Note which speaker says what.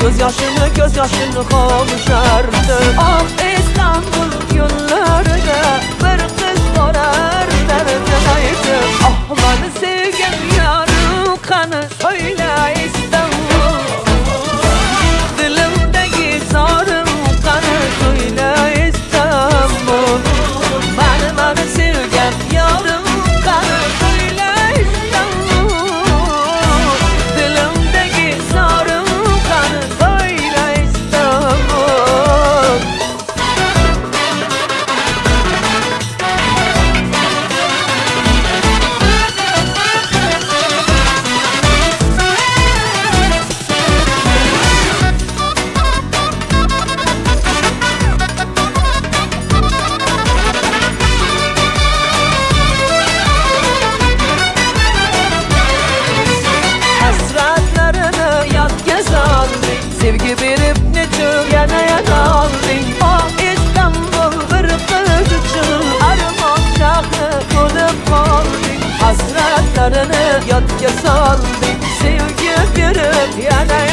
Speaker 1: gözyaşını kavuşardı. Ah İstanbul yollarında bir kız dolar derdinaydı. Ah beni sevgen yarım kanı söyle İstanbul, dilimdeki zarım kanı söyle İstanbul. Beni sevgen yarım kanı söyle İstanbul, dilimdeki zarım kanı söyle İstanbul. Hasretlerini yad gezaldın, sevgi verip neçim yana aldın. Ah İstanbul bir kız için armağan şahı bulup kaldın. Hasretlerini yad gezaldın, sevgi verip yana